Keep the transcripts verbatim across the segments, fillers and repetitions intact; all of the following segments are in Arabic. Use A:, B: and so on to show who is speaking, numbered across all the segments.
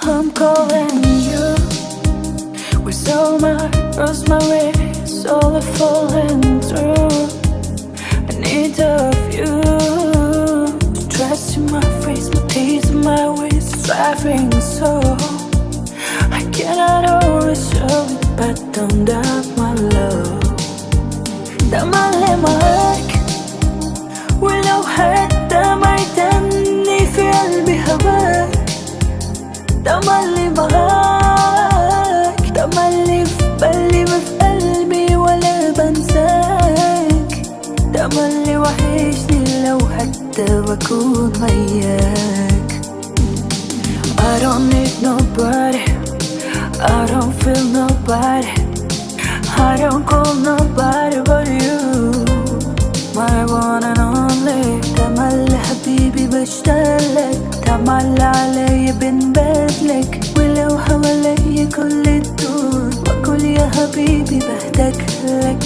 A: I'm calling you with so much rosemary's all are falling through. I need of you to trust in my face, my teeth, and my ways, driving so I cannot always show it, but don't doubt my love. تملي معاك ولو حتى ما يتني في قلبي هواك. تملي معاك تملي في بالي وفي قلبي ولا بنساك. تملي وحشني لو حتى بكون وياك. I don't need nobody, I don't feel nobody, I don't call nobody but you, my one and only. تملي حبيبي بشتاقلك، تملي علي بنبادلك، ولو حوالي كل الدور بقول يا حبيبي بحتاجلك.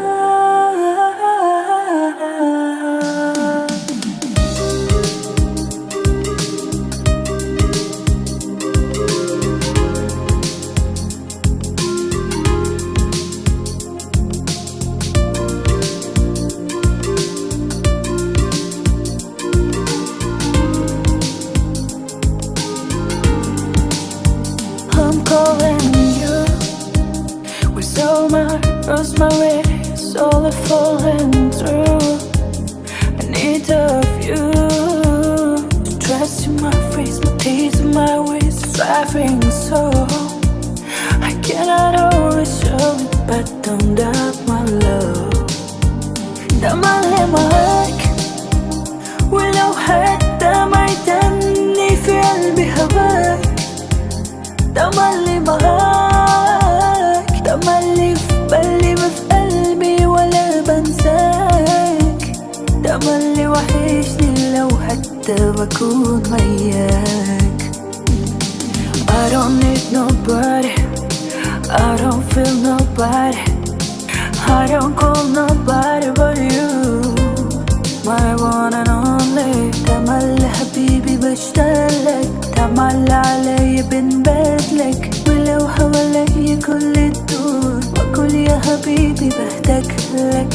A: I'm calling you with so much rosemary's all are falling through. I need of you to trust in my face, my teeth, and my ways, driving so I cannot always show it, but don't doubt my love. تملي معاك ولو حتى ما يتني في قلبي هواك. تملي معاك تملي في بالي وفي قلبي ولا بنساك. تملي وحشني لو حتى بكون وياك. I don't need nobody, I don't feel nobody, I don't call nobody but you, my one and only. تملي حبيبي بشتاقلك، تملي علي بنبادلك، ولو حوالي كل الدور بقول يا حبيبي بحتاجلك.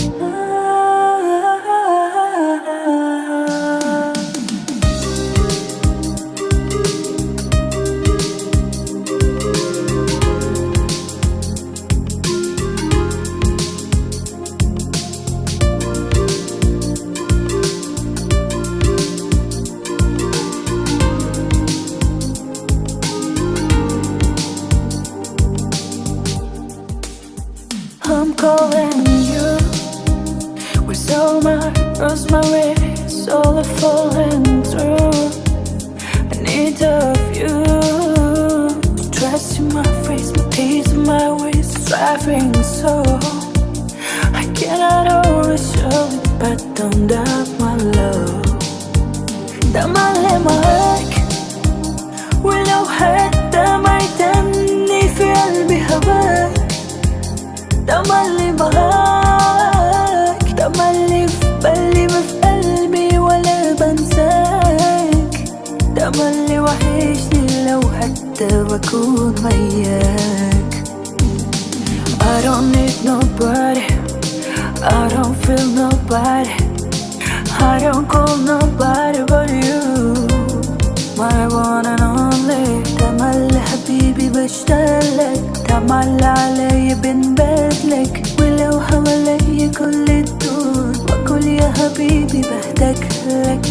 A: I'm calling you with so much rosemary's all are falling through. I need of you to trust in my face, my teeth, and my ways, driving so I cannot always show it, but don't doubt my love. تملي معاك ولو حتى ما يتني في قلبي هواك. تملي معاك تملي في بالي وفي قلبي ولا بنساك. تملي وحشني لو حتى بكون وياك. I don't need nobody, I don't feel nobody, I don't call nobody but you, my one and only. تملي حبيبي بشتاقلك، تملي علي بنبادلك، ولو حوالي كل الدور بقول يا حبيبي بحتاجلك.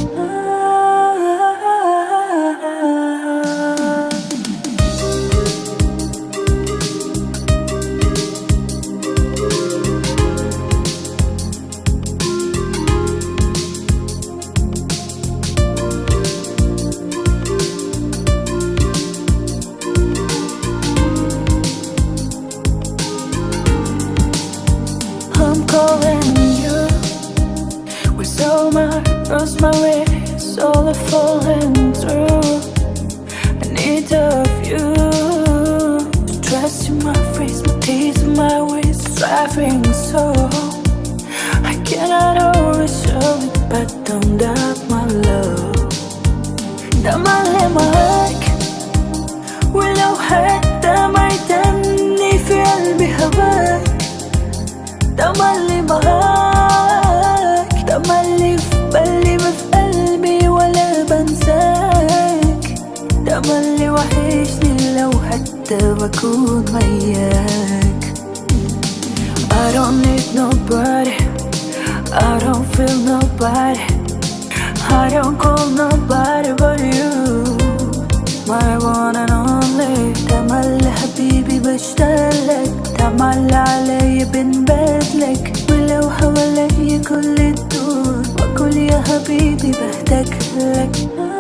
A: I'm calling you with so much rosemary's all are falling through. I need of you to trust in my face, my teeth, and my ways, driving so I cannot always show it, but don't doubt my love. تملي معاك حتى بكون وياك. I don't need nobody, I don't feel nobody, I don't call nobody but you, my one and only. تملي حبيبي بشتاقلك، تملي علي بنبادلك، ولو حوالي كل الدور بقول يا حبيبي بحتاج لك.